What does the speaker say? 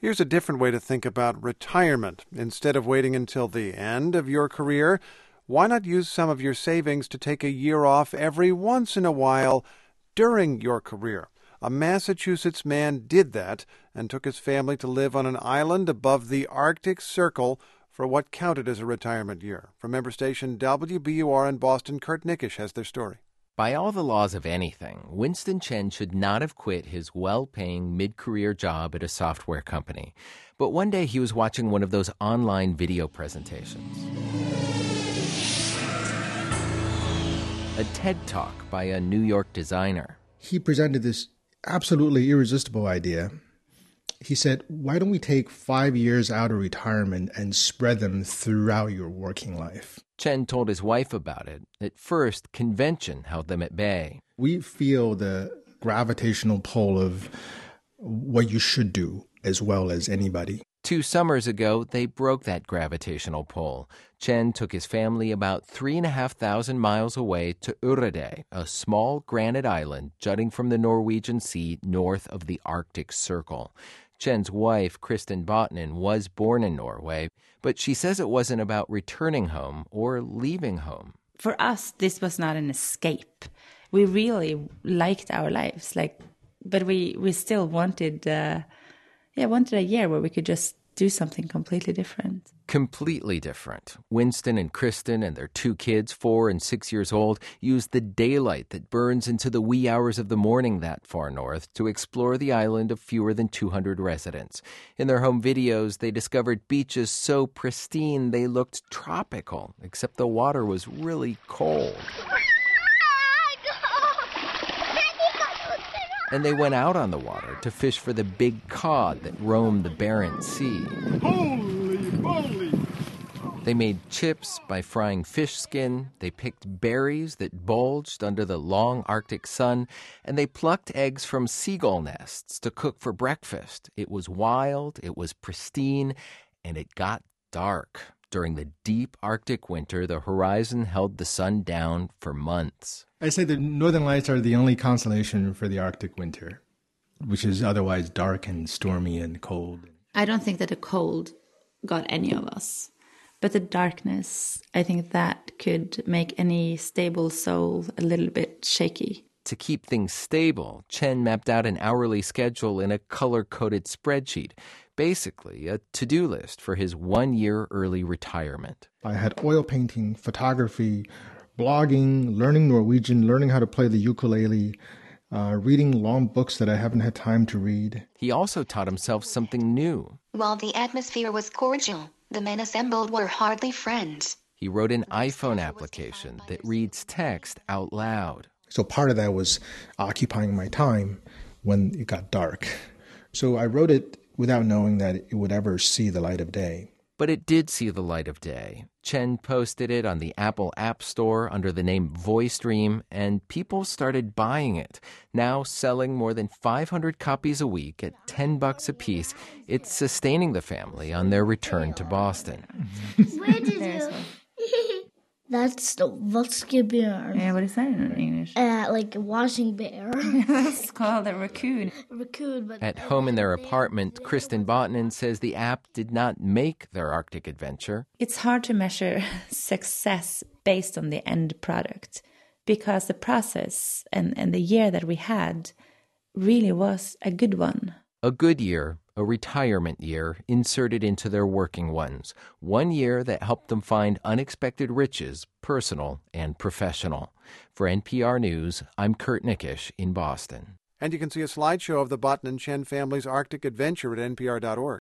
Here's a different way to think about retirement. Instead of waiting until the end of your career, why not use some of your savings to take a year off every once in a while during your career? A Massachusetts man did that and took his family to live on an island above the Arctic Circle for what counted as a retirement year. From member station WBUR in Boston, Kurt Nickish has their story. By all the laws of anything, Winston Chen should not have quit his well-paying mid-career job at a software company. But one day he was watching one of those online video presentations. A TED Talk by a New York designer. He presented this absolutely irresistible idea. He said, why don't we take 5 years out of retirement and spread them throughout your working life? Chen told his wife about it. At first, convention held them at bay. We feel the gravitational pull of what you should do as well as anybody. 2 summers ago, they broke that gravitational pull. Chen took his family about 3,500 miles away to Øreday, a small granite island jutting from the Norwegian Sea north of the Arctic Circle. Chen's wife, Kristin Botnin, was born in Norway, but she says it wasn't about returning home or leaving home. For us, this was not an escape. We really liked our lives, but we still wanted a year where we could just do something completely different. Completely different. Winston and Kristin and their 2 kids, 4 and 6 years old, used the daylight that burns into the wee hours of the morning that far north to explore the island of fewer than 200 residents. In their home videos, they discovered beaches so pristine they looked tropical, except the water was really cold. And they went out on the water to fish for the big cod that roamed the Barents Sea. Holy moly! They made chips by frying fish skin, they picked berries that bulged under the long Arctic sun, and they plucked eggs from seagull nests to cook for breakfast. It was wild, it was pristine, and it got dark. During the deep Arctic winter, the horizon held the sun down for months. I say the Northern Lights are the only consolation for the Arctic winter, which is otherwise dark and stormy and cold. I don't think that the cold got any of us. But the darkness, I think that could make any stable soul a little bit shaky. To keep things stable, Chen mapped out an hourly schedule in a color-coded spreadsheet, basically a to-do list for his 1-year early retirement. I had oil painting, photography, blogging, learning Norwegian, learning how to play the ukulele, reading long books that I haven't had time to read. He also taught himself something new. While the atmosphere was cordial, the men assembled were hardly friends. He wrote an iPhone application that reads text out loud. So part of that was occupying my time when it got dark. So I wrote it without knowing that it would ever see the light of day. But it did see the light of day. Chen posted it on the Apple App Store under the name VoiceDream, and people started buying it. Now selling more than 500 copies a week at $10 a piece, it's sustaining the family on their return to Boston. Where did you... That's the vaskebjørn. Yeah, what is that in English? Like a washing bear. That's called a raccoon. A raccoon, but... At home in their apartment, Kristin Botnin says the app did not make their Arctic adventure. It's hard to measure success based on the end product because the process and the year that we had really was a good one. A good year, a retirement year, inserted into their working ones. 1 year that helped them find unexpected riches, personal and professional. For NPR News, I'm Kurt Nickish in Boston. And you can see a slideshow of the Botnin and Chen family's Arctic adventure at npr.org.